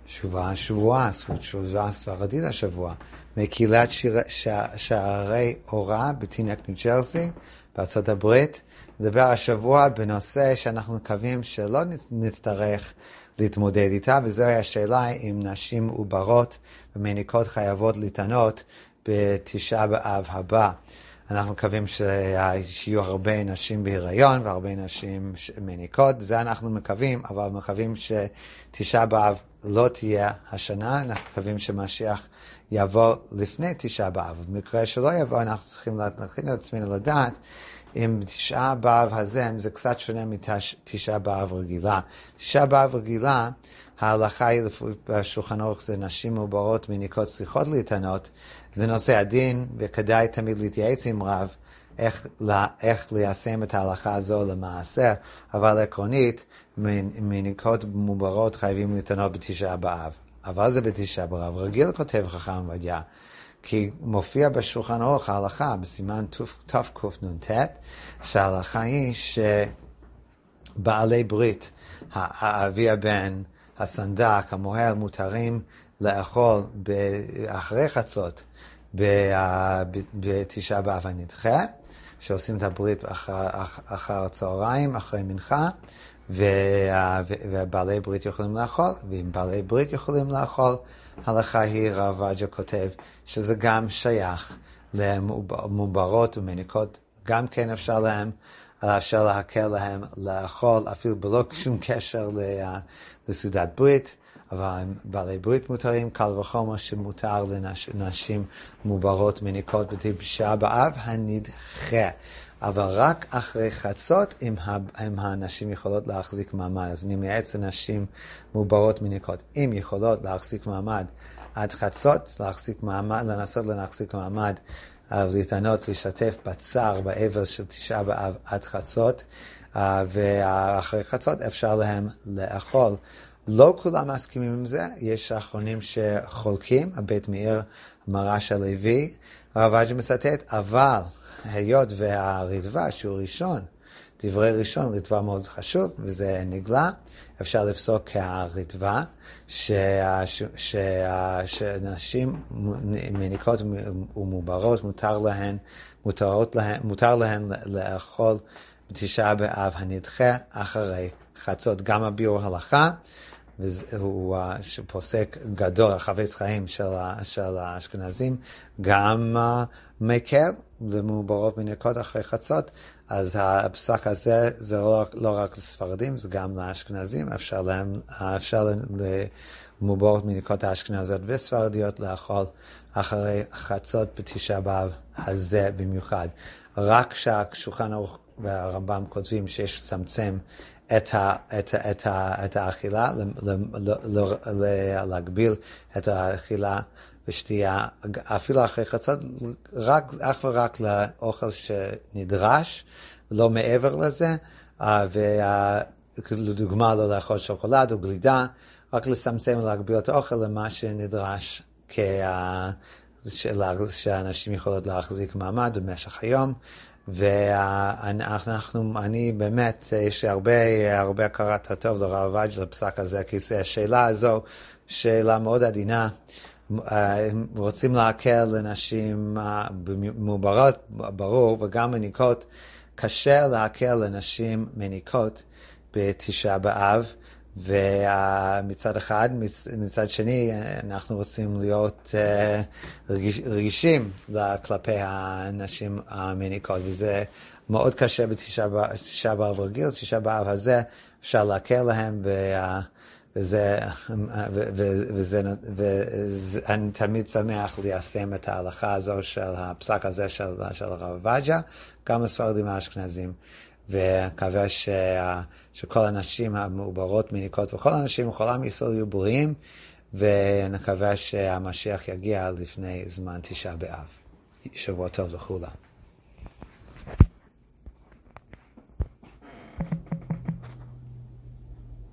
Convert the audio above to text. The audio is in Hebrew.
שבועה ספרדית השבוע, מקהילת שערי אורה בטינק ניו ג'רסי בארצות הברית. נדבר השבוע בנושא שאנחנו מקווים שלא נצטרך להתמודד איתה, וזוהי השאלה אם נשים עוברות ומניקות חייבות להתענות בתשעה באב הבא. אנחנו מקווים שיהיו הרבה נשים בהיריון והרבה נשים מניקות, זה אנחנו מקווים, אבל מקווים שתשעה באב לא תהיה השנה, אנחנו מקווים שמשיח יבוא לפני תשעה באב. במקרה שלא יבוא, אנחנו צריכים להכין את עצמנו לדעת אם תשעה באב הזה, זה קצת שונה מתשעה באב רגילה. תשעה באב רגילה, ההלכה היא בשולחן ערוך, זה נשים מעוברות מניקות צריכות להתענות, זה נושא הדין, וכדאי תמיד להתייעץ עם רב איך ליישם את ההלכה הזו למעשה, אבל עקרונית, מניקות מעוברות חייבים להתענות בתשעה באב. אבל זה בתשעה באב רגיל, כותב חכם עובדיה, כי מופיע בשולחן ערוך ההלכה בסימן תקנ"ט, שההלכה היא שבעלי ברית, האבי הבן, הסנדק, המוהל, מותרים לאכול אחרי חצות בתשעה באב הנדחה, שעושים את הברית אחר צהריים, אחרי מנחה, ובעלי ברית יכולים לאכול, ואם בעלי ברית יכולים לאכול, ההלכה היא, רב עובדיה כותב, שזה גם שייך למעוברות ומניקות, גם כן אפשר להקל להם לאכול, אפילו בלא שום קשר לסעודת ברית, אבל בעלי ברית מותרים, קל וחומר שמותר לנשים מעוברות מניקות בתשעה באב הנדחה. אבל רק אחרי חצות, אם הנשים יכולות להחזיק מעמד. אז אני מייעץ לנשים מעוברות מניקות, אם יכולות להחזיק מעמד עד חצות, לנסות להחזיק מעמד, להתענות, להשתתף בצער, באבל של תשעה באב עד חצות, ואחרי חצות אפשר להם לאכול. לא כולם מסכימים עם זה, יש האחרונים שחולקים, הבית מאיר, מרש הלוי, הרב עובדיה מצטט, אבל היות והרדווה שהוא ראשון, דברי ראשון, רדווה מאוד חשוב, וזה נגלה, אפשר לפסוק כהרדווה, שנשים מניקות ומעוברות מותר להן לאכול בתשעה באב הנדחה אחרי חצות. גם הביאור הלכה, והוא פוסק גדול, החפץ חיים של האשכנזים, גם מקל למעוברות מניקות אחרי חצות. אז הפסק הזה זה לא רק לספרדים, זה גם לאשכנזים, אפשר למעוברות מניקות האשכנזיות וספרדיות לאכול אחרי חצות בתשעה באב הזה במיוחד. רק שהשולחן ערוך והרמב"ם כותבים שיש לצמצם את האכילה, להגביל את האכילה ושתייה, אפילו אחרי חצות, אך ורק לאוכל שנדרש, לא מעבר לזה, ולדוגמה לא לאכול שוקולד או גלידה, רק לצמצם ולהגביל את האוכל למה שנדרש, שאנשים יכולות להחזיק מעמד במשך היום. ואני באמת, יש הרבה הכרת הטוב לרב עובדיה לפסק הזה, כי השאלה הזו, שאלה מאוד עדינה, רוצים להקל לנשים מעוברות, ברור, וגם מניקות, קשה להקל לנשים מניקות בתשעה באב, ומצד אחד, מצד שני, אנחנו רוצים להיות רגישים כלפי הנשים המניקות, וזה מאוד קשה בתשעה באב רגיל. תשעה באב הזה אפשר להקל להם, ואני תמיד שמח ליישם את ההלכה הזו של הפסק הזה של הרב עובדיה, גם הספרדים האשכנזים. ומקווה שכל הנשים המעוברות מניקות וכל הנשים וכל עם ישראל יהיו בריאים, ונקווה שהמשיח יגיע לפני זמן תשעה באב. שבוע טוב לכולם.